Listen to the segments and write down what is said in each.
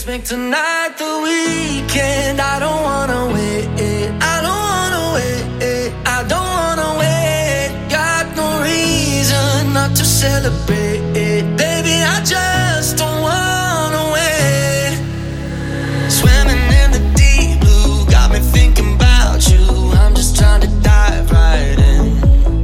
make tonight the weekend. I don't wanna wait, I don't wanna wait, I don't wanna wait. Got no reason not to celebrate, baby, I just don't wanna wait. Swimming in the deep blue, got me thinking about you. I'm just trying to dive right in.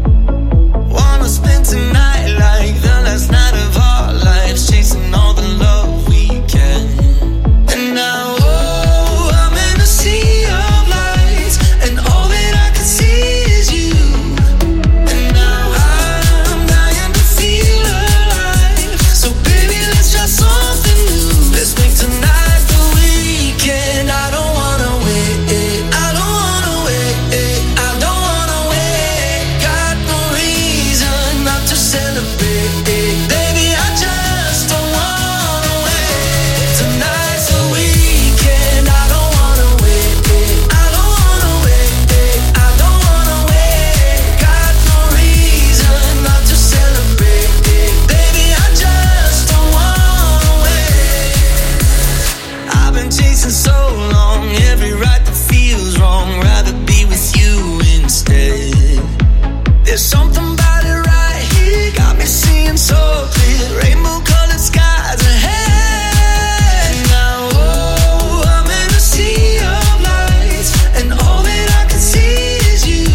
Wanna spend tonight like the last night of our lives, chasing all the love we can. And now, oh, I'm in a sea of lights, and all that I can see is you. And now I'm dying to feel alive, so baby, let's try something new. Let's make tonight the weekend. I don't wanna wait, I don't wanna wait, I don't wanna wait. Got no reason not to celebrate, baby, I just don't wanna wait. Tonight's the weekend. I don't wanna wait, I don't wanna wait, I don't wanna wait. Got no reason not to celebrate, baby, I just don't wanna wait. I've been chasing so long, every right that feels wrong, rather be with you instead. There's something about it right here, got me seeing so clear, rainbow colored skies ahead. Now, oh, I'm in a sea of lights, and all that I can see is you.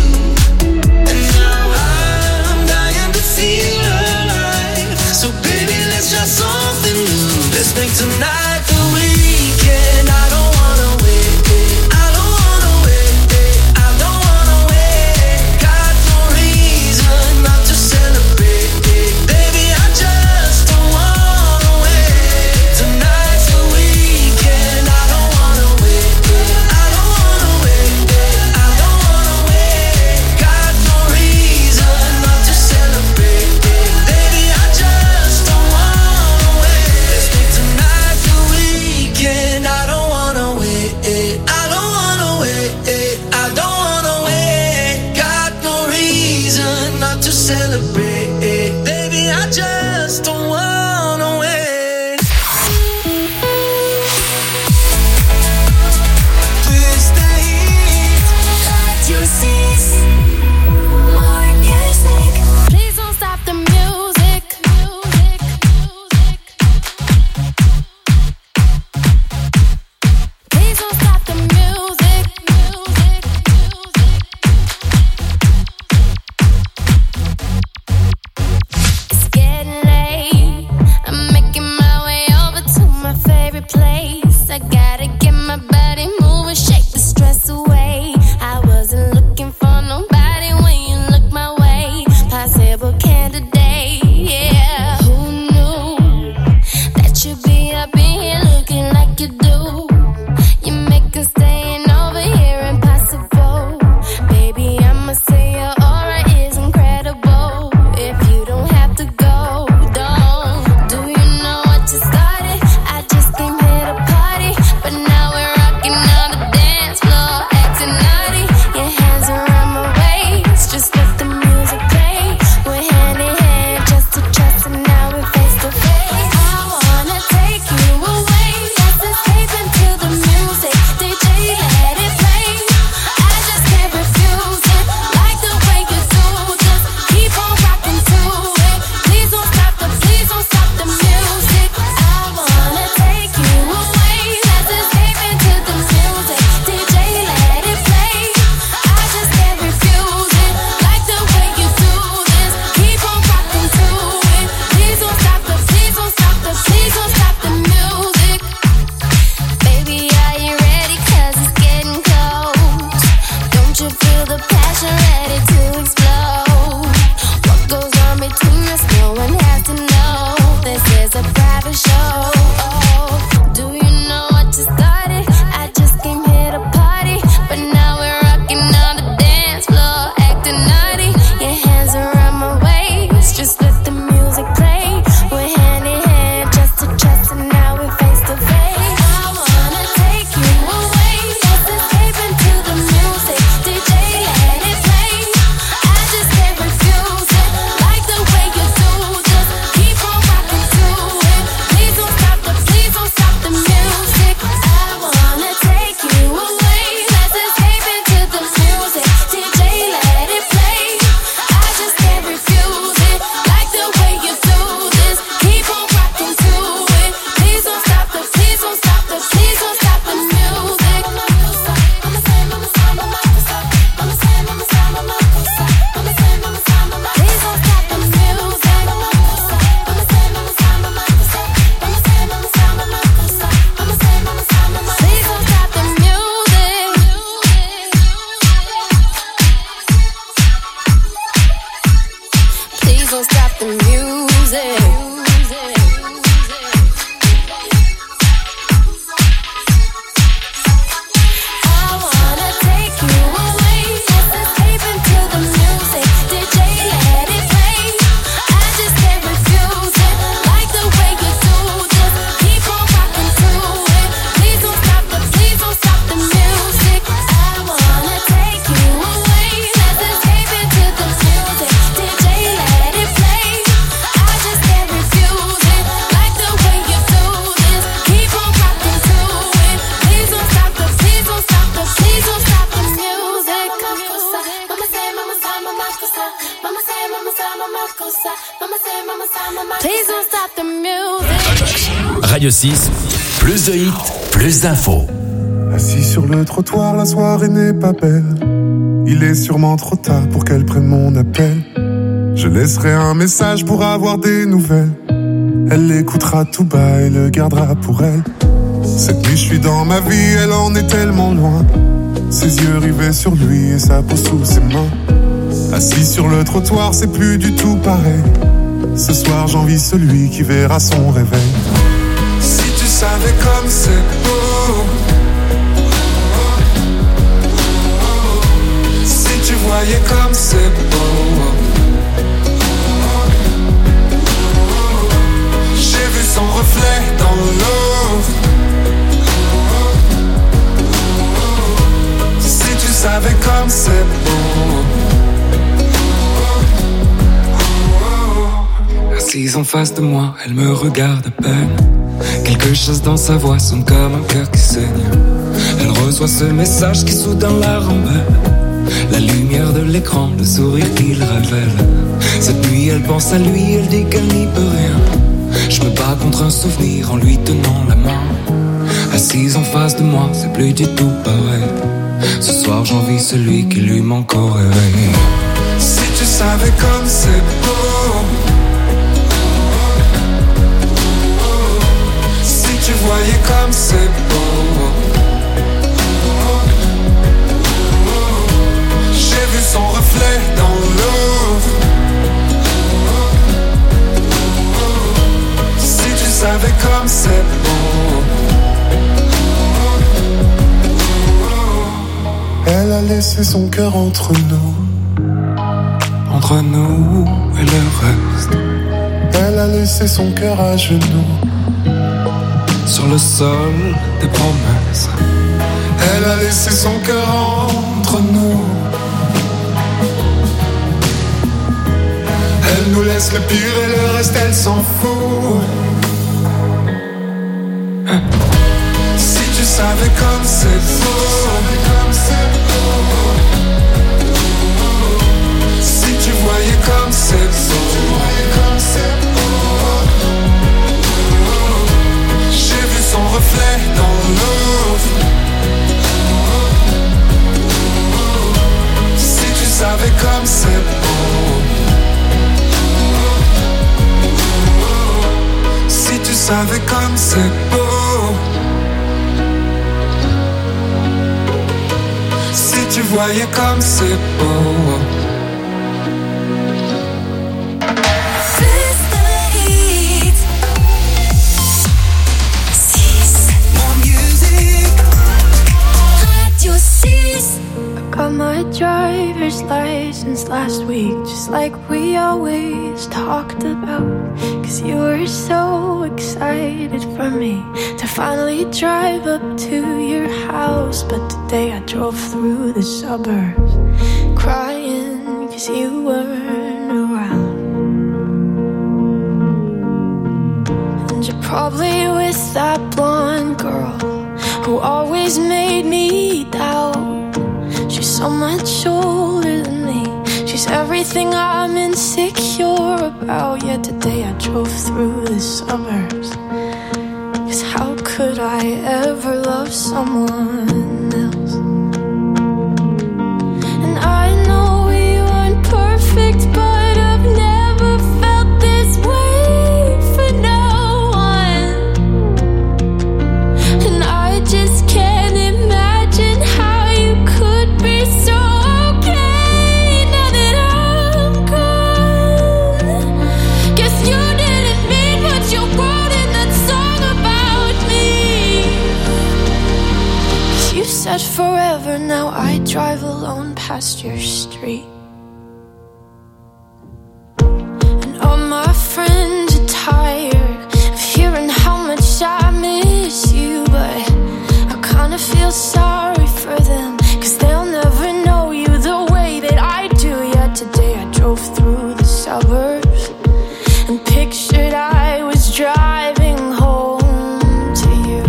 And now I'm dying to feel alive, so baby, let's try something new. Let's make tonight the weekend. I don't wanna wait, I don't wanna wait, I don't wanna wait. Got no reason not to celebrate, baby, I just don't wanna wait. Tonight's the weekend. I don't wanna wait, I don't wanna wait, I don't wanna wait. Got no reason not to celebrate, baby, I just don't wanna wait. Let's make tonight the weekend. I don't wanna wait, I don't wanna wait, I don't wanna wait. Got no reason not to celebrate, baby, I just don't wanna wait. Twist the heat. Radio 6. More music. Please don't stop the music. Please don't stop the music. don't stop the music. Radio 6, plus de hits, plus d'infos. Assis sur le trottoir, la soirée n'est pas belle. Il est sûrement trop tard pour qu'elle prenne mon appel. Je laisserai un message pour avoir des nouvelles. Elle l'écoutera tout bas et le gardera pour elle. Cette nuit je suis dans ma vie, elle en est tellement loin. Ses yeux rivés sur lui et sa peau sous ses mains. Assis sur le trottoir, c'est plus du tout pareil. Ce soir j'envie celui qui verra son réveil. Si tu savais comme c'est beau, si tu voyais comme c'est beau, j'ai vu son reflet dans l'eau. Si tu savais comme c'est beau. Assise en face de moi, elle me regarde à peine. Quelque chose dans sa voix sonne comme un cœur qui saigne. Elle reçoit ce message qui soudain la rembelle. La lumière de l'écran, le sourire qu'il révèle. Cette nuit elle pense à lui, elle dit qu'elle n'y peut rien. Je me bats contre un souvenir en lui tenant la main. Assise en face de moi, c'est plus du tout pareil. Ce soir j'envie celui qui lui manque au réveil. Si tu savais comme c'est beau, tu voyais comme c'est beau, j'ai vu son reflet dans l'eau. Si tu savais comme c'est beau. Elle a laissé son cœur entre nous et le reste. Elle a laissé son cœur à genoux sur le sol des promesses. Elle a laissé son cœur entre nous. Elle nous laisse le pire et le reste elle s'en fout. Si tu savais comme c'est beau, si tu voyais comme c'est beau. Son reflet dans l'eau. Si tu savais comme c'est beau. Si tu savais comme c'est beau. Si tu voyais comme c'est beau. Got my driver's license last week, just like we always talked about. Cause you were so excited for me to finally drive up to your house. But today I drove through the suburbs crying cause you weren't around. And you're probably with that blonde girl who always made me doubt. She's so much older than me. She's everything I'm insecure about. Yet today I drove through the suburbs. Cause how could I ever love someone else? And I know we weren't perfect, but I've never felt this way for no one. And I just can't imagine how you could be so okay now that I'm gone. I drive alone past your street. And all my friends are tired of hearing how much I miss you, but I kinda feel sorry for them, 'cause they'll never know you the way that I do. Yet today I drove through the suburbs and pictured I was driving home to you.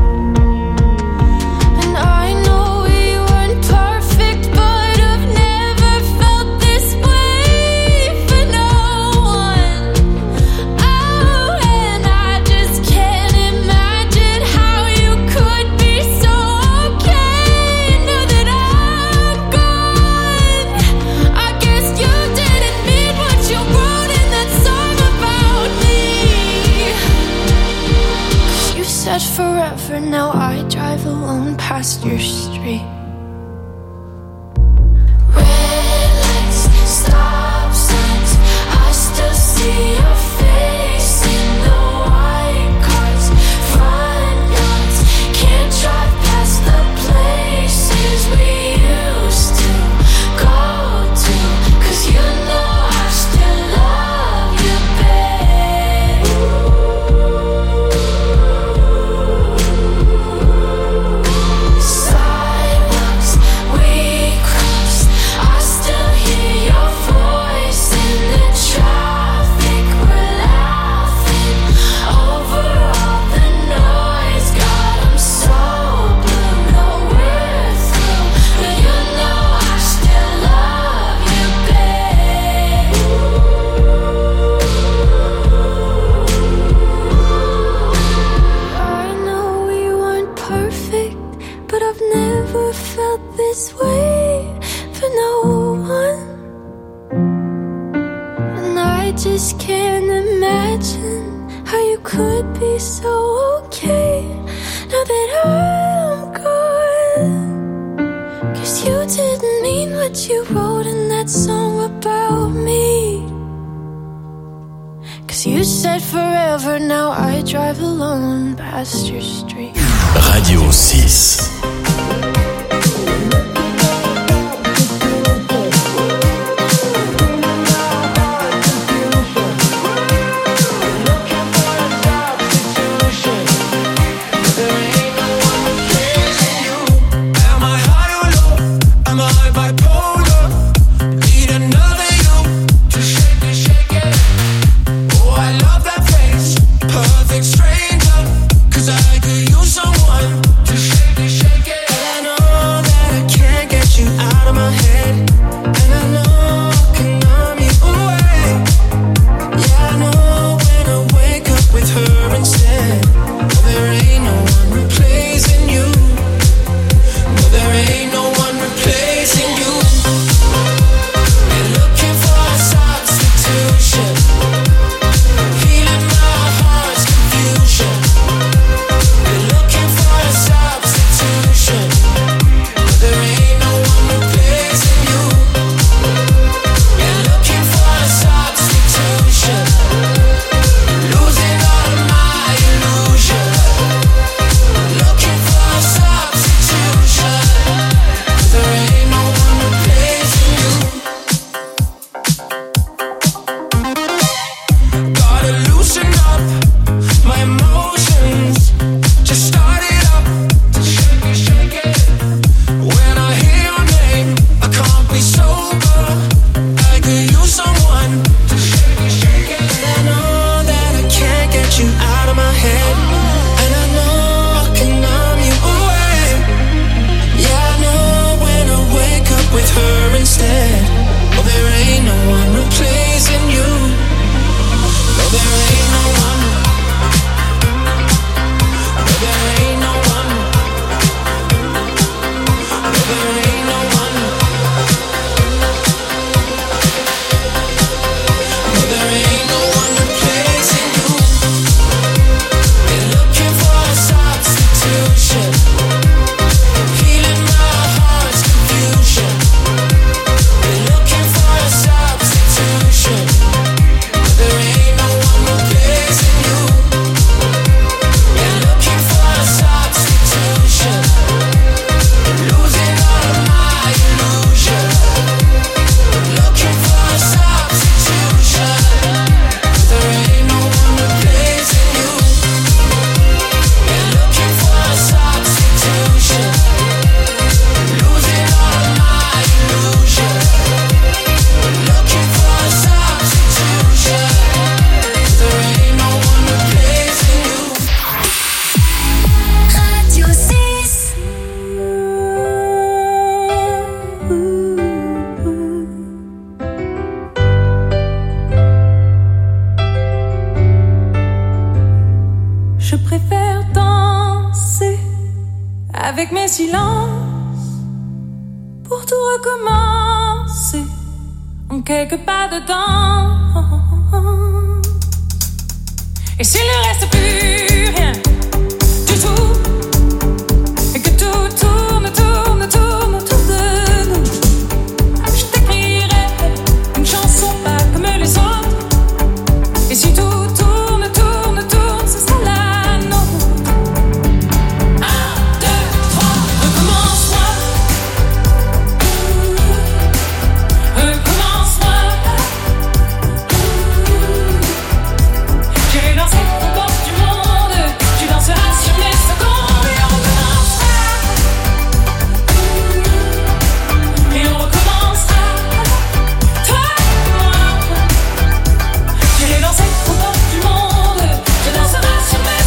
And I know we weren't perfect, but I've never felt this way for no one. Oh, and I just can't imagine how you could be so okay now that I'm gone. I guess you didn't mean what you wrote in that song about me. 'Cause you said forever, now I drive alone past your street. Red lights, stop signs, I still see your face in the white cars, front yards. Can't drive past the places we used to go to, 'cause you know I still love you, babe. Sidewalks we crossed, I still hear your voice in the traffic. We're laughing over all the noise. God, I'm so blue, no, we're through, but you know I still love you, babe. I know we weren't perfect, but I've never felt this way for no one. And I just can't imagine how you could be so okay now that I'm gone. 'Cause you didn't mean what you wrote in that song about me. 'Cause you said forever, now I drive alone past your street. Radio 6. Am I high or low? Am I bipolar? Need another you to shake it. Oh, I love that face, perfect stranger. 'Cause I could use someone to shake it. And I know avec mes silences pour tout recommencer en quelques pas de temps. Et s'il ne reste plus rien du tout, et que tout tourne, tourne, tourne autour de nous, je t'écrirai une chanson pas comme les autres. Et si tout tourne, tourne, tourne, ce sera la nôtre. 1, 2, 3, recommence-moi. Recommence-moi. J'irai danser au bord du monde. Tu danseras sur mes secondes. Et on recommencera. Et on recommencera. Toi et moi. J'irai danser au bord du monde. Tu danseras sur mes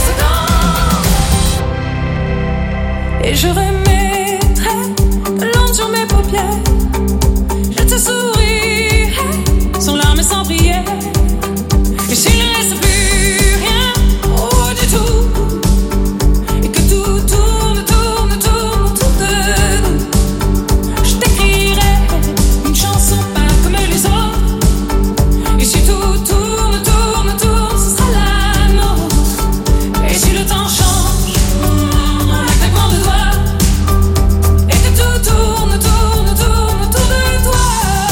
secondes. Et je remettrai de l'ombre sur mes paupières. Je te sourirai sans larmes et sans prière. Et s'il ne reste plus rien, oh du tout, et que tout tourne, tourne, tourne autour de nous, je t'écrirai une chanson pas comme les autres. Et si tout tourne, tourne, tourne, ce sera la nôtre. Et si le temps change, en un claquement de doigts, et que tout tourne, tourne, tourne autour de toi.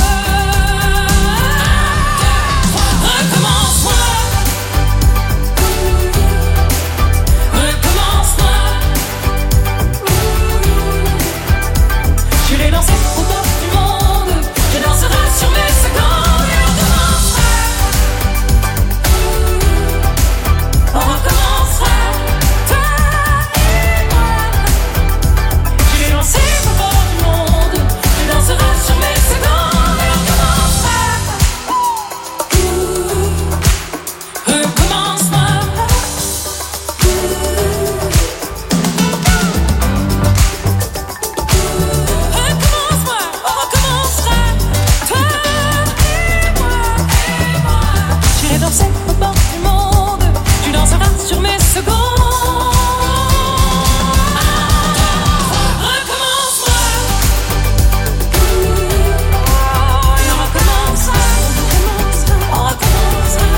Recommence-moi. Recommence-moi. J'irai danser au bord du monde. Tu danseras sur mes secondes. Et on recommencera. On recommencera. Toi et moi. J'irai danser au bord du monde. Tu danseras sur mes secondes. Et on recommencera. Recommence-moi. Recommence-moi, on recommencera. Toi et moi. J'irai danser au bord du monde. Tu danseras sur mes secondes. Recommence-moi. Et on recommencera. On recommencera.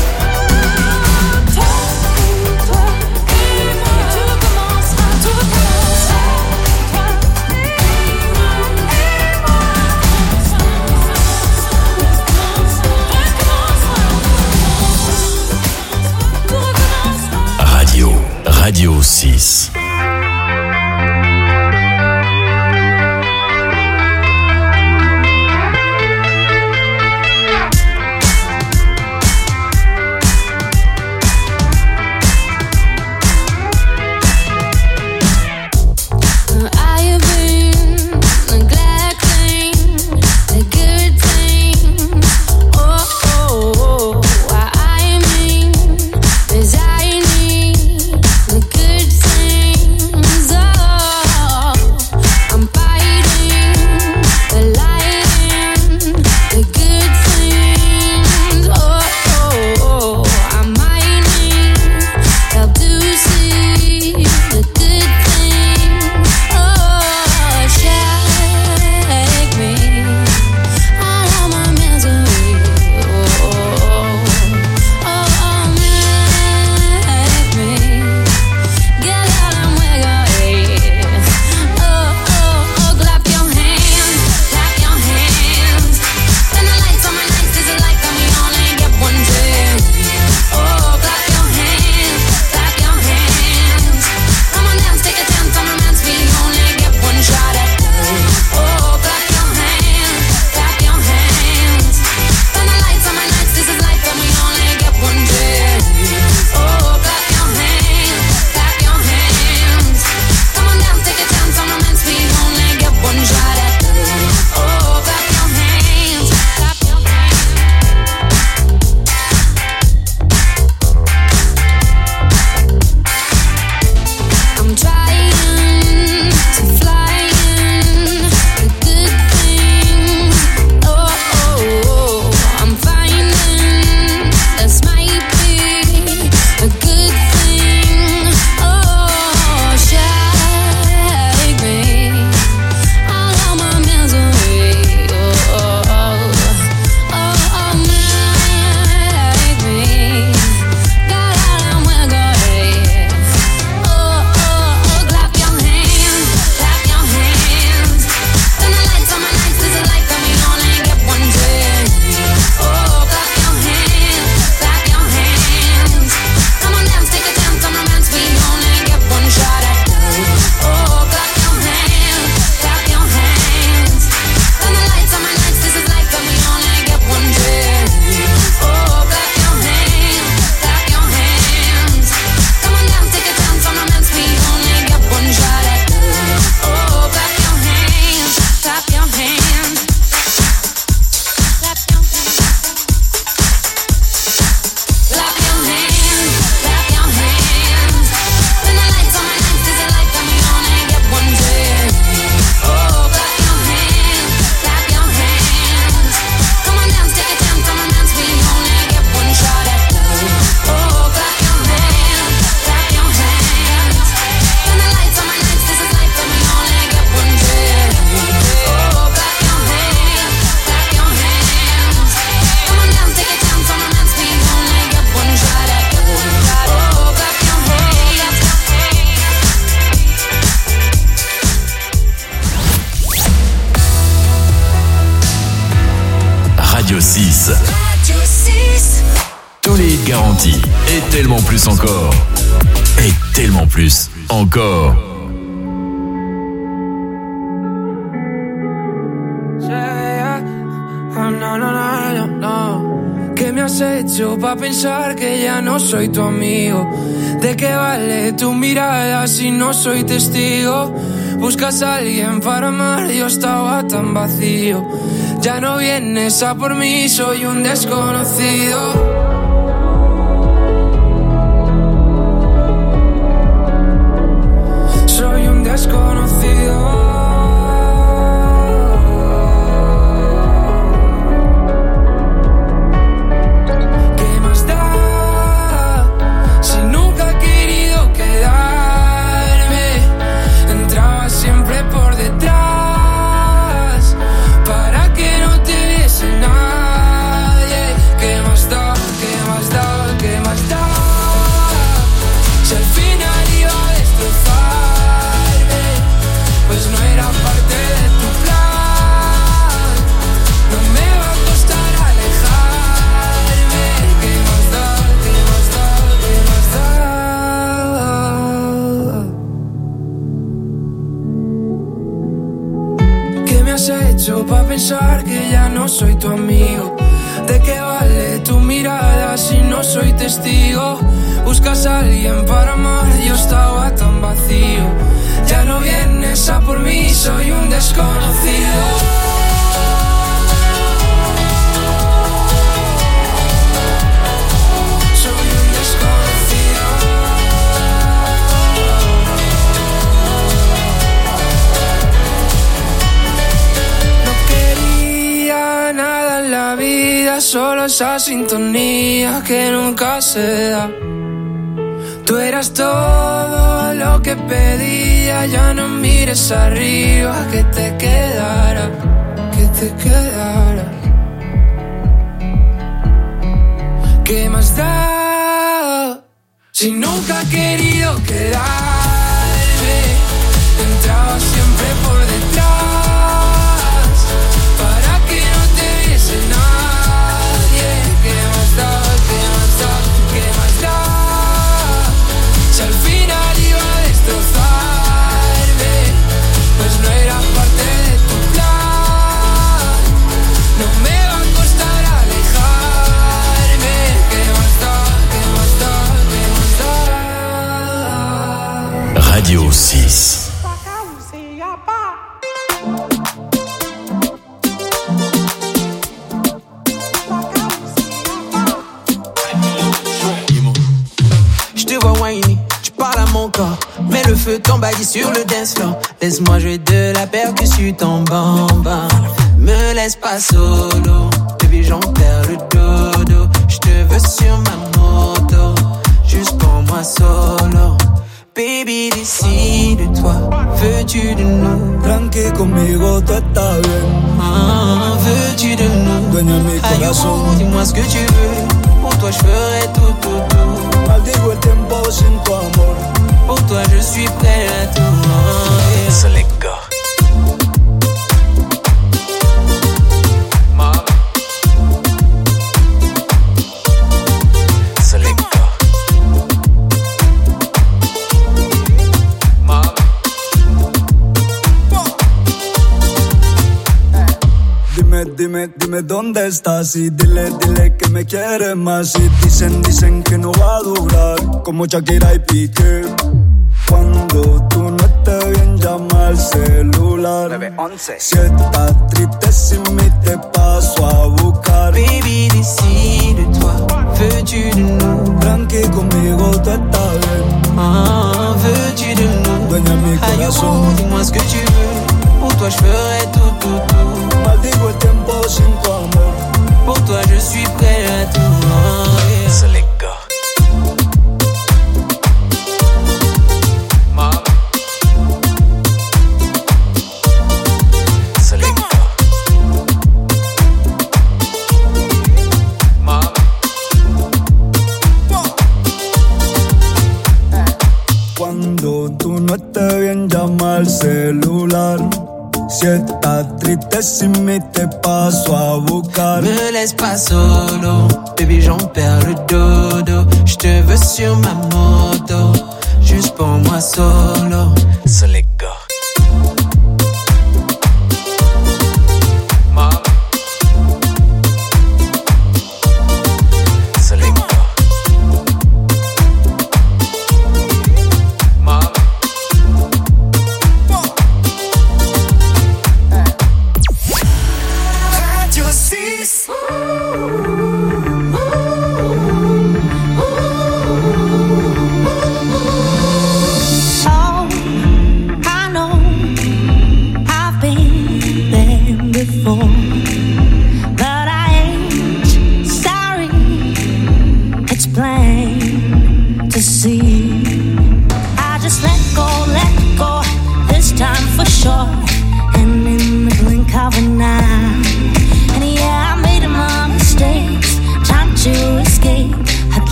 Toi et moi. Tout recommencera. Tout recommencera. Toi et moi. Tout recommencera. Radio 6. I have been neglecting the good things. I mean, 'cause I need the good things. Radio 6. Radio 6. Tous les hits garantis. Et tellement plus encore. Et tellement plus encore. No. ¿Qué me has hecho pa' pensar que ya no soy tu amigo? ¿De qué vale tu mirada si no soy testigo? Buscas a alguien para amar, yo estaba tan vacío. Ya no vienes a por mí, soy un desconocido. Soy un desconocido. Pa' pensar que ya no soy tu amigo. ¿De qué vale tu mirada si no soy testigo? Buscas a alguien para amar, yo estaba tan vacío. Ya no vienes a por mí, soy un desconocido. Solo esa sintonía que nunca se da. Tú eras todo lo que pedía. Ya no mires arriba, que te quedara, que te quedara. ¿Qué más da? Si nunca he querido quedarme, entraba siempre por detrás para que no te viese nada. Si al final iba a destrozarme, pues no era parte de tu plan. No me va a costar alejarme. ¿Qué más da? ¿Qué más da? ¿Qué más da? Radio 6. Mets le feu, t'embadis sur le dance floor. Laisse-moi jouer de la percussion, ton bambin. Me laisse pas solo, baby j'en perds le dodo. J'te veux sur ma moto, juste pour moi solo. Baby décide-toi, veux-tu de nous? Tranqui conmigo, tú estás bien. Veux-tu de nous? Dueña mi corazón. Dis-moi ce que tu veux, pour toi je ferai tout, tout, tout. Maldigo el tiempo sin tu amor. Pour toi je suis prêt à tout. Yeah. C'est les gars. Dime dónde estás y dile que me quieres más. Y dicen que no va a durar, como Shakira y Piqué. Cuando tú no estés bien, llama al celular. 911. Si estás triste sin mí, te paso a buscar. Baby, décide-toi, veux-tu de nous? Tranqui conmigo, tú estás bien. Veux-tu de nous? Dueña mi corazón. Dis-moi ce que tu veux, pour toi je ferai tout, tout, tout. Maldigo el tiempo sin tu amor. Pour toi je suis prêt à tout. Yeah. C'est les gars. Cuando tú no estés bien, llama al celular. Si estás triste sin mí te paso a buscar. Me laisse pas solo, baby j'en perds le dodo. J'te veux sur ma moto, juste pour moi solo. So let go.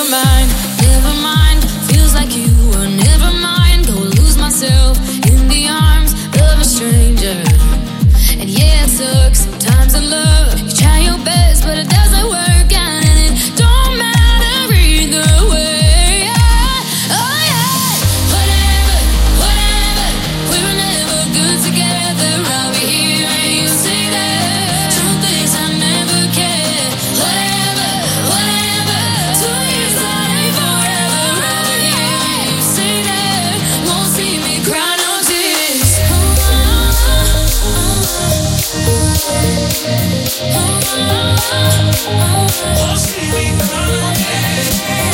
mind, never mind. Feels like you were never mind. Go lose myself in the arms of a stranger. And yeah, it sucks sometimes in love. You try your best, but it doesn't work out, and it don't matter either way. Oh yeah, whatever, whatever. We were never good together. I'll be here and you say that. Truth is, I never cared. Whatever, whatever. 2 years that ain't forever. I'll be here and you say that. Won't see me cry no tears. Won't see me cry no tears.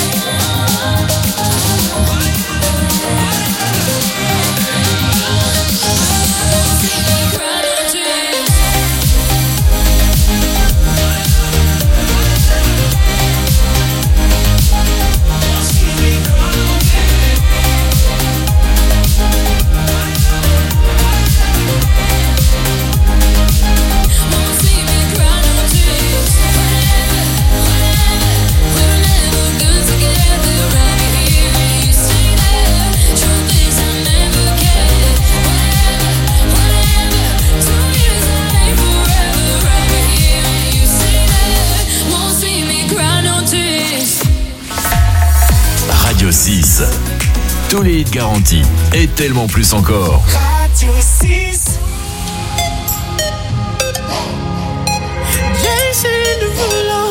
Radio 6. Tous les hits garantis et tellement plus encore. Radio 6. Jason Derulo.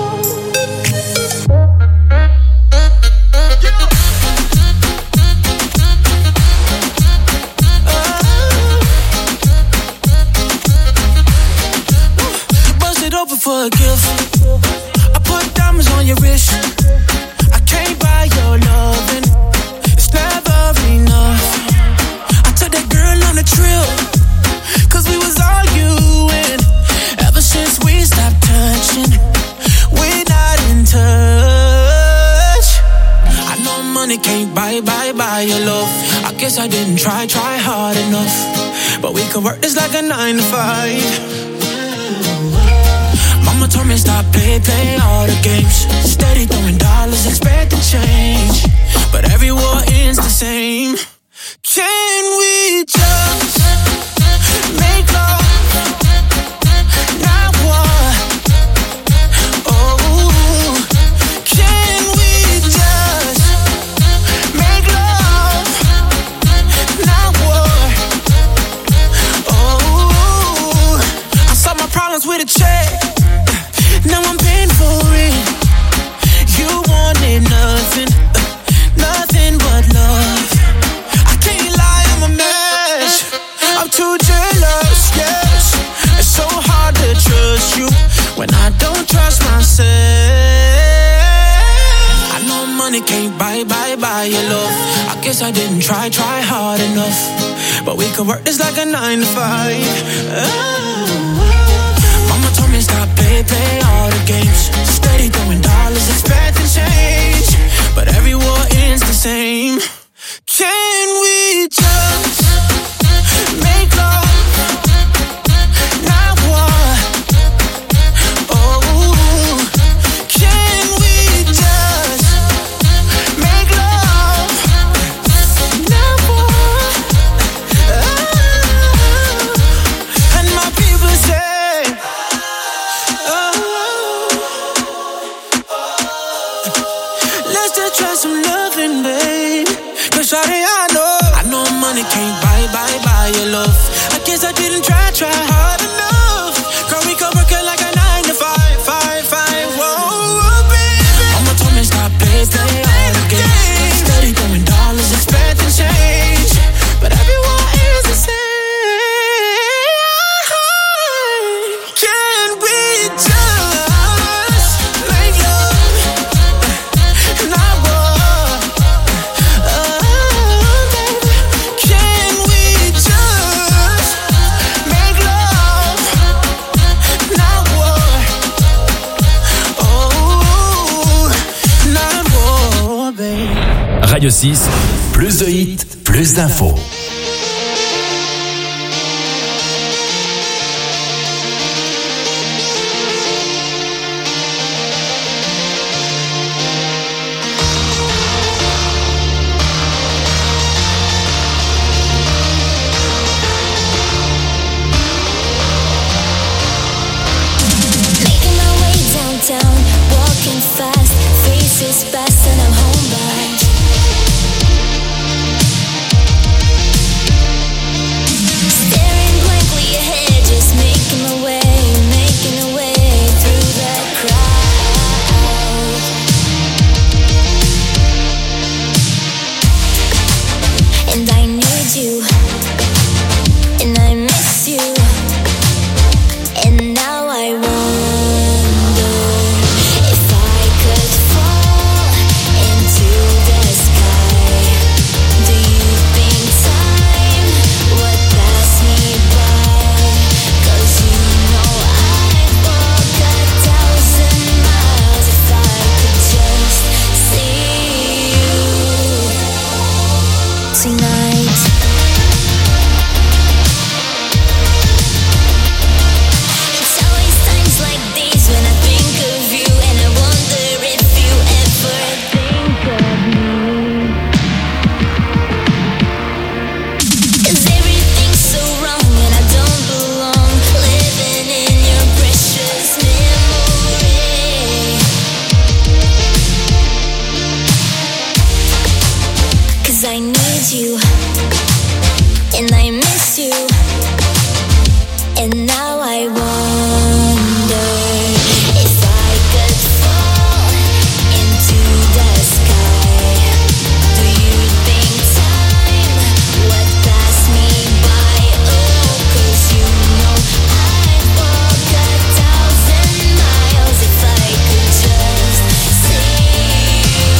Bust it open for a gift. I put diamonds on your wrist. I can't buy your loving. It's never enough. I took that girl on a trip, 'cause we was arguing. Ever since we stopped touching, we're not in touch. I know money can't buy your love. I guess I didn't try hard enough. But we could work this like a 9 to 5. Mama told me stop play all the games. Steady throwing dollars, expecting change. But every war ends the same. Can we just make love, not war? Oh, can we just make love, not war? Oh, I solve my problems with a check. Now I'm paying for it. You wanted nothing, nothing but love. I can't lie, I'm a mess. I'm too jealous, yes. It's so hard to trust you when I don't trust myself. I know money can't buy your love. I guess I didn't try hard enough. But we could work this like a 9 to 5. Mama told me stop play all the games. Steady throwing dollars, expecting change. But every war ends the same. Can we just make love, not war? Oh, can we just make love, not war? Oh, and my people say, let's just try some loving, babe. 'Cause shawty, I know money can't buy your love. I guess I didn't try hard enough. Girl, we could work it like a 9 to 5. Whoa, baby. Mama told me stop play all the games. Steady throwing dollars, expecting change. But everyone is the same. Can we just make love, not war? Baby, can we just make love, not war? Oh, not war, baby. Radio 6, plus de hits, plus d'infos. And now I wonder if I could fall into the sky. Do you think time would pass me by? Oh, 'cause you know I'd walk 1,000 miles if I could just see you.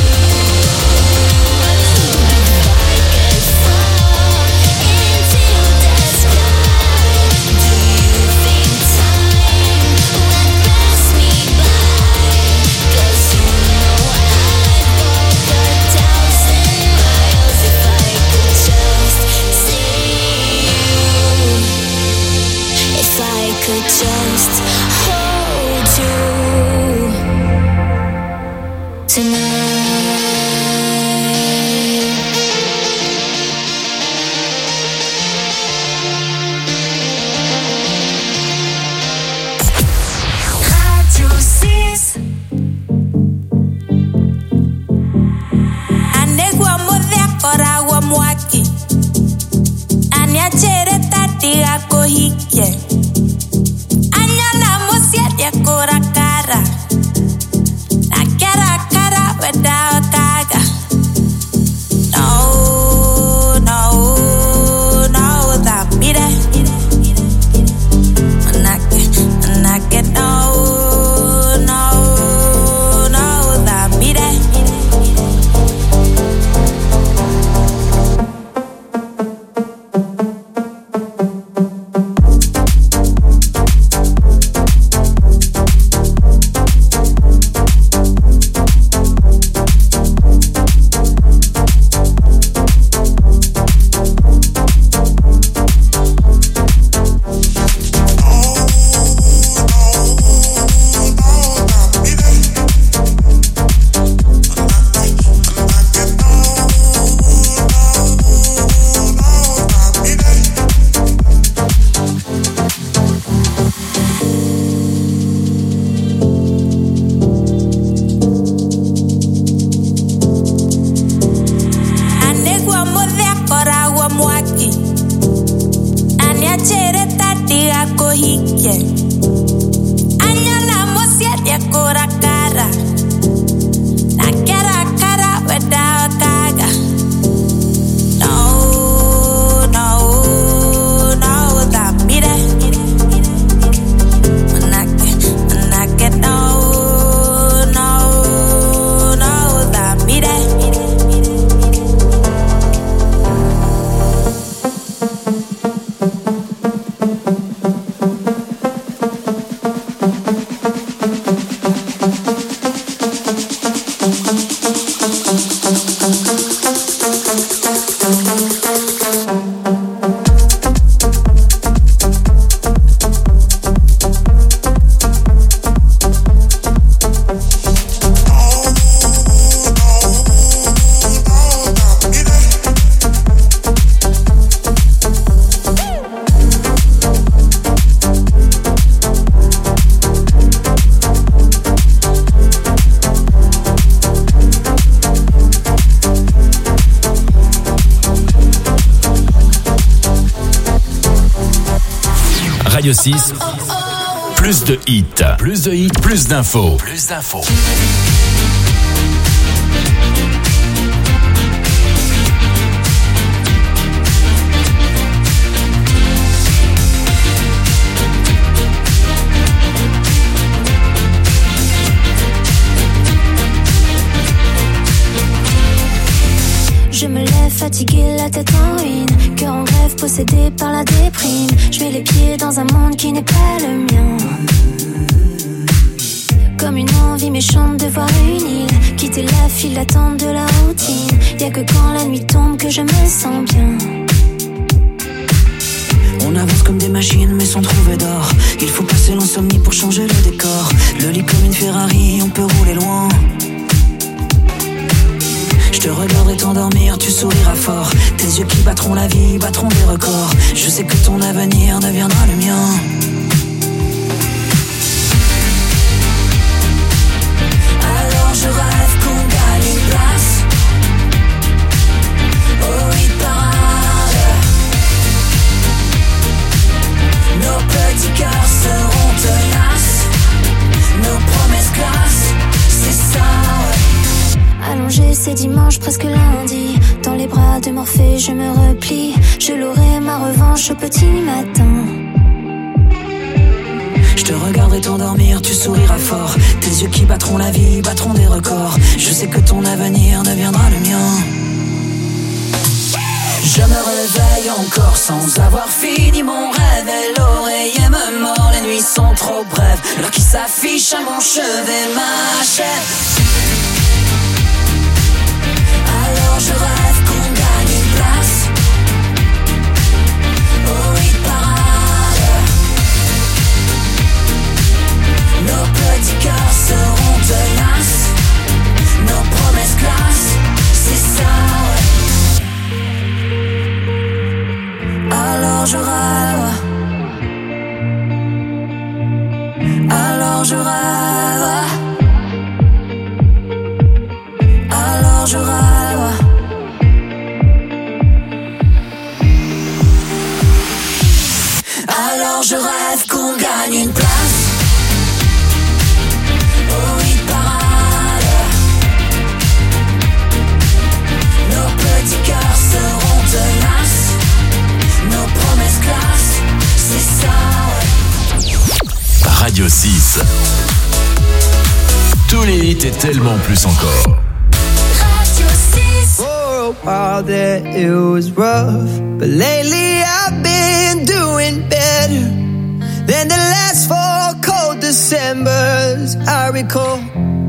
If I could fall into the sky, do you think time would pass me by? 'Cause you know I'd walk 1,000 miles if I could just see you. If I could just hold you tonight. Radio 6. Anegwa modhia kora wa mwaki. Aniachere tatiga kohike. Anyana mosia kora cara. Na cara cara without kaga. No, no, no, that beat it. Manake, no, no, no, that beat it. Anegwa modhia kora wa mwaki. Aniachere tatiga kohike. Anyana mosia kora cara. Na cara cara without kaga. No, no, no, that beat it. Manake, no, no, no, that beat it. Radio 6, plus de hits, plus d'infos. Je me lève fatiguée, la tête en ruine, cœur en grève, possédé par la déprime. Je mets les pieds dans un monde qui n'est pas le mien. Comme une envie méchante de voir une île, quitter la file d'attente de la routine. Y'a que quand la nuit tombe que je me sens bien. On avance comme des machines mais sans trouver d'or. Il faut passer l'insomnie pour changer le décor. Le lit comme une Ferrari, on peut rouler loin. Je te regarderai t'endormir, tu souriras fort. Tes yeux qui battront la vie, battront des records. Je sais que ton avenir deviendra le mien. Alors je rêve qu'on gagne une place au hit parade. Nos c'est dimanche, presque lundi. Dans les bras de Morphée, je me replie. Je l'aurai ma revanche au petit matin. Je te regarderai t'endormir, tu souriras fort. Tes yeux qui battront la vie, battront des records. Je sais que ton avenir deviendra le mien. Je me réveille encore sans avoir fini mon rêve. Et l'oreiller me mord, les nuits sont trop brèves. L'heure qui s'affiche à mon chevet m'achève. Alors je rêve qu'on gagne une place au hit parade. Nos petits cœurs seront tenaces, nos promesses classe, c'est ça, ouais. Alors je rêve, alors je rêve, alors je rêve. Alors je rêve qu'on gagne une place au hit parade. Nos petits cœurs seront tenaces, nos promesses classe, c'est ça, ouais. Radio 6. Tous les hits et tellement plus encore. Radio 6. For a while there it was rough, but lately I've been doing better than the last 4 cold Decembers I recall.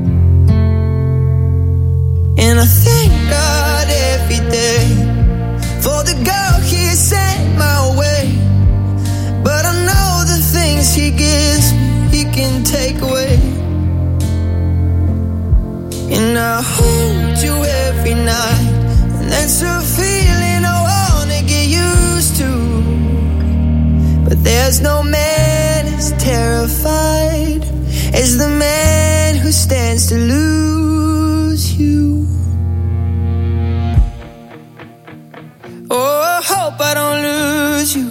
And I thank God every day for the girl He sent my way. But I know the things He gives me, He can take away. And I hold you every night, and that's a feeling I wanna get used to. But there's no man as terrified as the man who stands to lose you. Oh, I hope I don't lose you.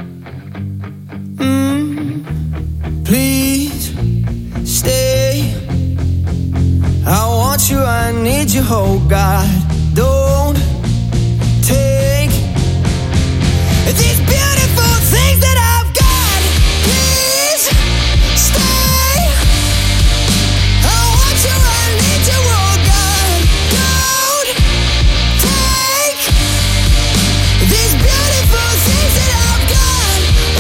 Please stay. I want you, I need you, oh God. Don't take these beautiful things that I've got. Please stay. I want you, I need you, oh God. Don't take these beautiful things that I've got.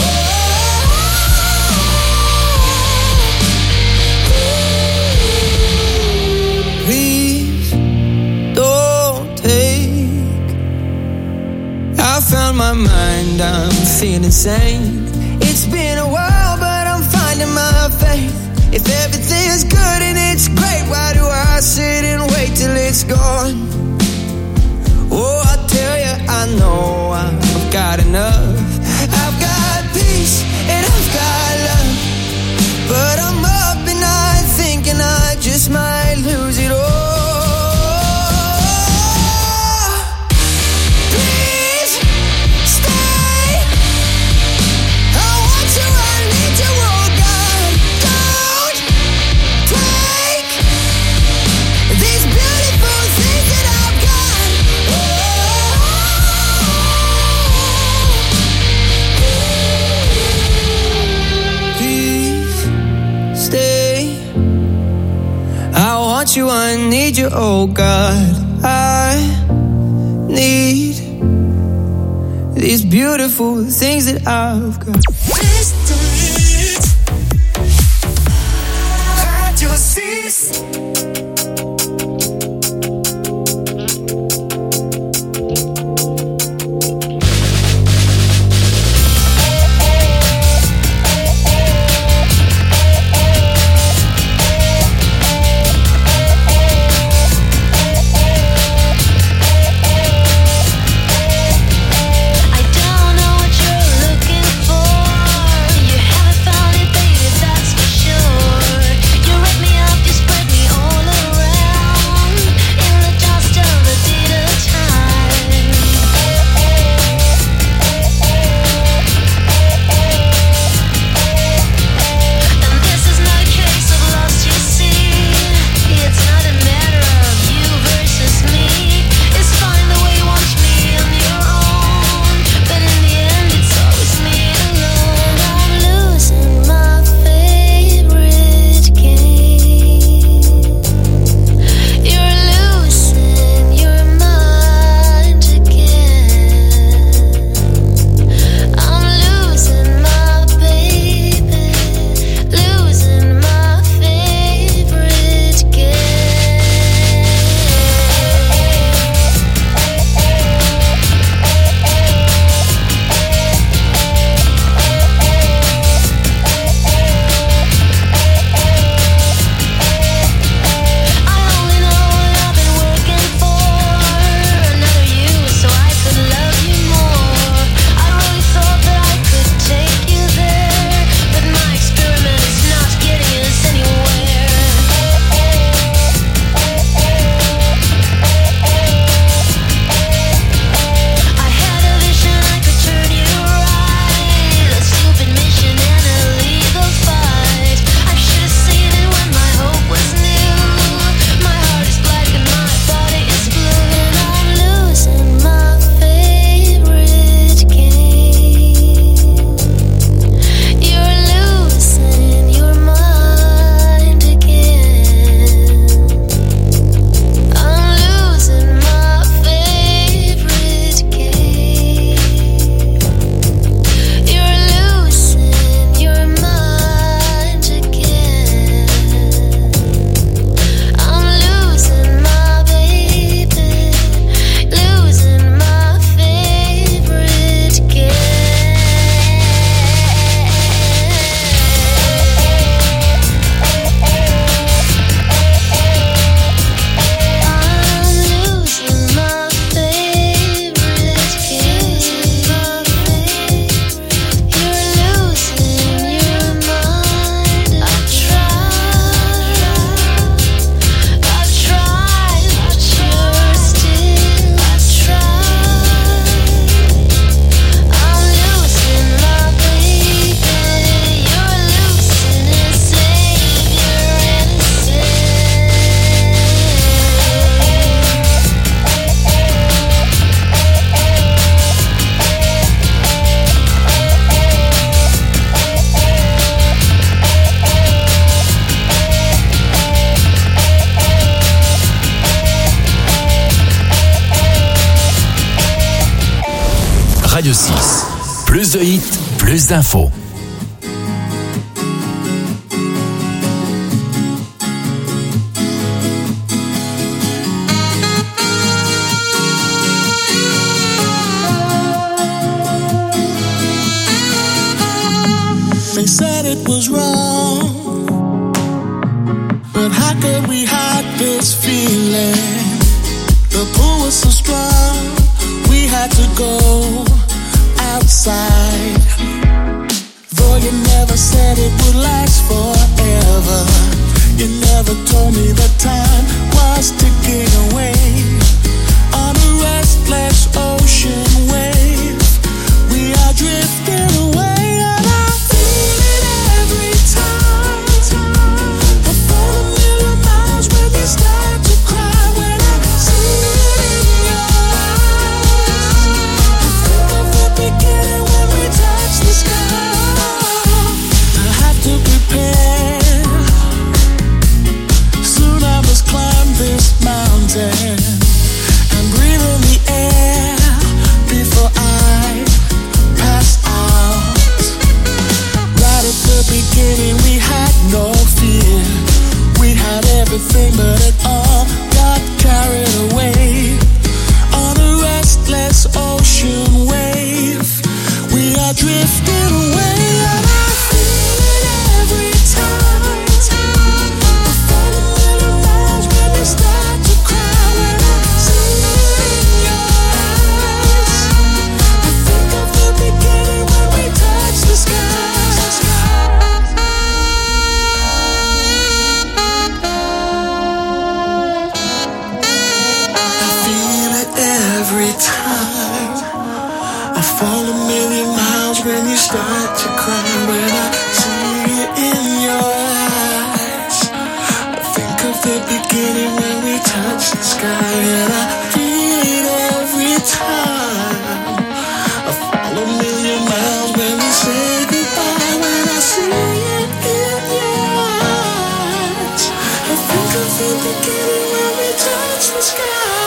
Please don't take. I found my mind, I'm feeling sane. It's been a while, but I'm finding my faith. If everything's good and it's great, why do I sit and wait till it's gone? Oh, I tell you, I know I've got enough. I've got peace and I've got love, but I'm up at night thinking I just might lose it all. Please stay. I want you, I need you, oh God. Don't take these beautiful things that I've got. Please stay. I want you, I need you, oh God. I need these beautiful things that I've got. Radio 6. Spread me all de hits, plus d'infos. They said it was wrong, but how could we hide this feeling? The pull was so strong, we had to go outside. Though you never said it would last forever, you never told me the time was ticking away. On a restless ocean wave, we are drifting away. And breathe in the air before I pass out. Right at the beginning we had no fear. We had everything but it all got carried away. On a restless ocean wave, we are drifting away. And I feel it every time. I fall a little miles when we start to cry. When I see it in your eyes, I think of the beginning when we touch the sky. I feel it every time. I fall a million miles when you start to cry. When I see it in your eyes, I think of the beginning when we touch the sky. And I feel it every time. I fall a million miles when we say goodbye. When I see it in your eyes, I think of the beginning when we touch the sky.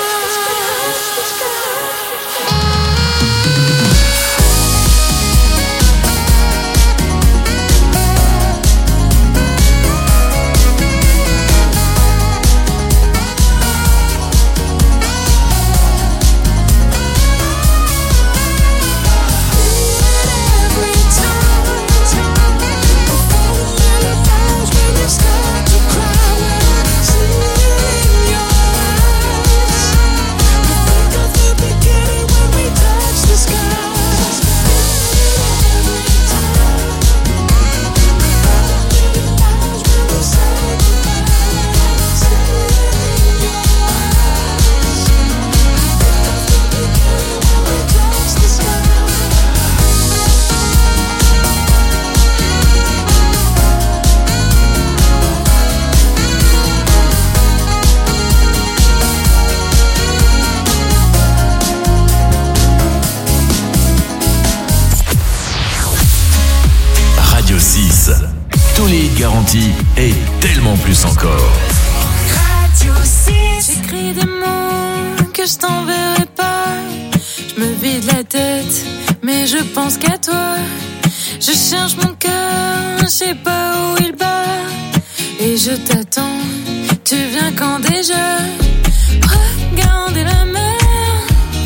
Tous les hits garantis et tellement plus encore. Radio 6. J'écris des mots que je t'enverrai pas. Je me vide la tête, mais je pense qu'à toi. Je cherche mon cœur, je sais pas où il bat. Et je t'attends, tu viens quand déjà? Regardez la mer.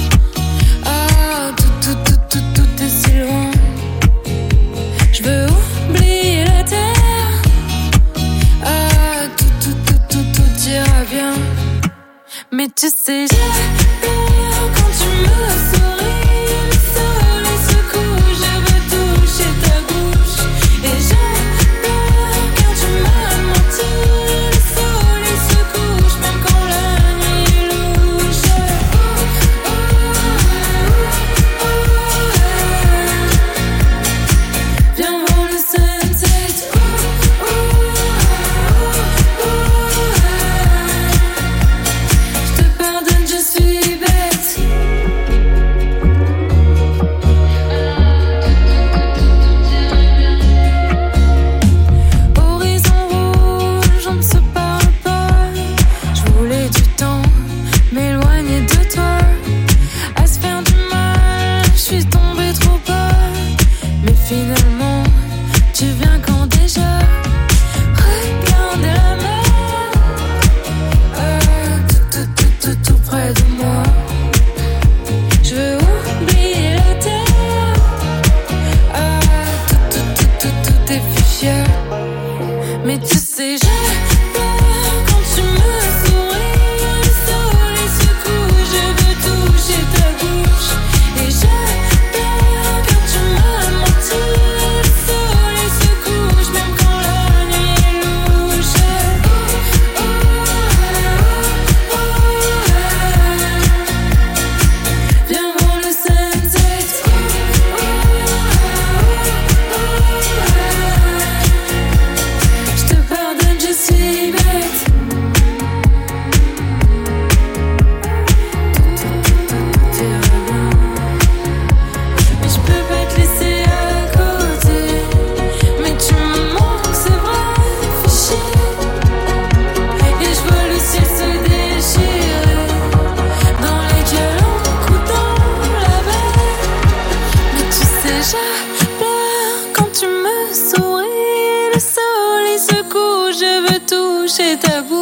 Ah, tout est si loin. Je veux oublier la terre. Ah, tout ira bien. Mais tu sais, j'adore quand tu me souris. Le soleil se couche, je veux toucher ta bouche. Et j'adore quand tu m'as menti. Le soleil se couche, même quand la nuit est louche. Viens voir le sunset. Je te pardonne, je Tu viens quand déjà? Regarde la mer, tout près de moi. Je veux oublier la terre, tout est fichier. Mais tu sais, j'ai peur quand tu me souris. Le soleil se couche, je veux toucher ta bouche. Et j'ai peur quand tu me mentis. Le soleil se couche, même quand la nuit est louche. Viens voir le sunset. Je te pardonne, je suis bête. Mais je peux pas te laisser à côté. Mais tu me manques, c'est vrai, fichier. Et je vois le ciel se déchirer dans les gueules coûtant la veille. Mais tu sais, j'ai peur quand tu me souris. Le soleil se couche, je veux toucher ta bouche.